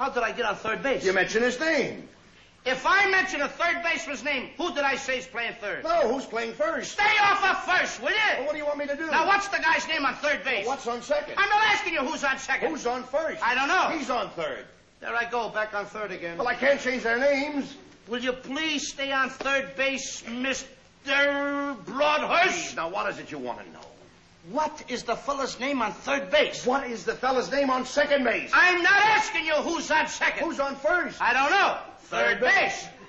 How did I get on third base? You mentioned his name. If I mention a third baseman's name, who did I say is playing third? No, who's playing first? Stay off of first, will you? Well, what do you want me to do? Now, what's the guy's name on third base? Well, what's on second? I'm not asking you who's on second. Who's on first? I don't know. He's on third. There I go, back on third again. Well, I can't change their names. Will you please stay on third base, Mr. Broadhurst? Now, what is it you want to know? What is the fella's name on third base? What is the fella's name on second base? I'm not asking you who's on second. Who's on first? I don't know. Third base.